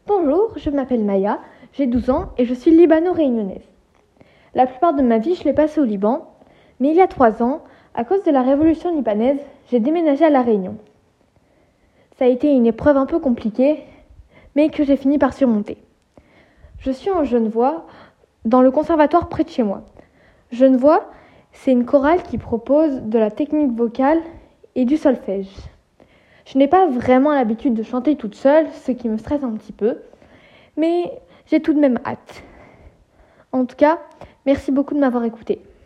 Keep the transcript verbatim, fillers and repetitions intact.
Bonjour, je m'appelle Maya, j'ai douze ans et je suis libano-réunionnaise. La plupart de ma vie, je l'ai passée au Liban, mais il y a trois ans, à cause de la révolution libanaise, j'ai déménagé à La Réunion. Ça a été une épreuve un peu compliquée, mais que j'ai fini par surmonter. Je suis en Genevois, dans le conservatoire près de chez moi. Genevois, c'est une chorale qui propose de la technique vocale et du solfège. Je n'ai pas vraiment l'habitude de chanter toute seule, ce qui me stresse un petit peu, mais j'ai tout de même hâte. En tout cas, merci beaucoup de m'avoir écoutée.